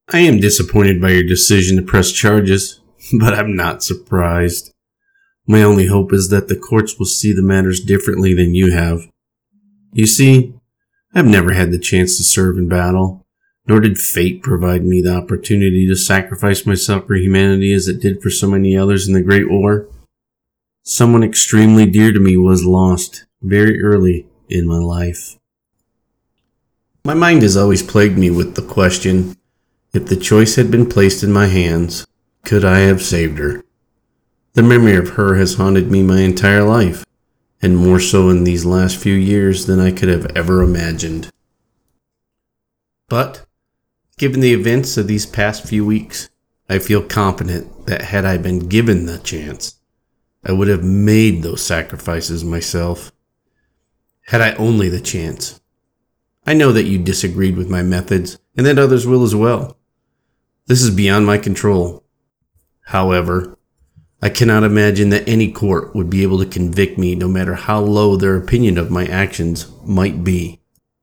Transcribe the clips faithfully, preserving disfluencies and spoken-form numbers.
I am disappointed by your decision to press charges, but I'm not surprised. My only hope is that the courts will see the matters differently than you have. You see, I've never had the chance to serve in battle, nor did fate provide me the opportunity to sacrifice myself for humanity as it did for so many others in the Great War. Someone extremely dear to me was lost very early in my life. My mind has always plagued me with the question, if the choice had been placed in my hands, could I have saved her? The memory of her has haunted me my entire life, and more so in these last few years than I could have ever imagined. But, given the events of these past few weeks, I feel confident that had I been given the chance, I would have made those sacrifices myself. Had I only the chance. I know that you disagreed with my methods, and that others will as well. This is beyond my control. However, I cannot imagine that any court would be able to convict me no matter how low their opinion of my actions might be.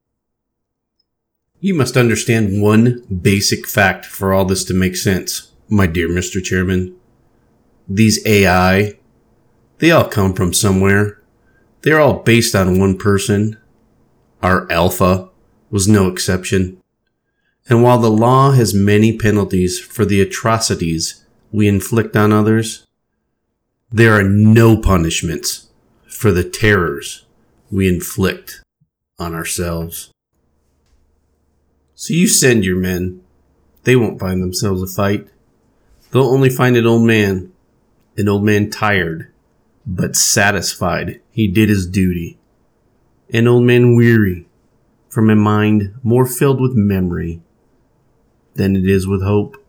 You must understand one basic fact for all this to make sense, my dear Mister Chairman. These A I, they all come from somewhere. They're all based on one person. Our Alpha was no exception. And while the law has many penalties for the atrocities we inflict on others, there are no punishments for the terrors we inflict on ourselves. So you send your men. They won't find themselves a fight. They'll only find an old man. An old man tired, but satisfied he did his duty. An old man weary, from a mind more filled with memory than it is with hope.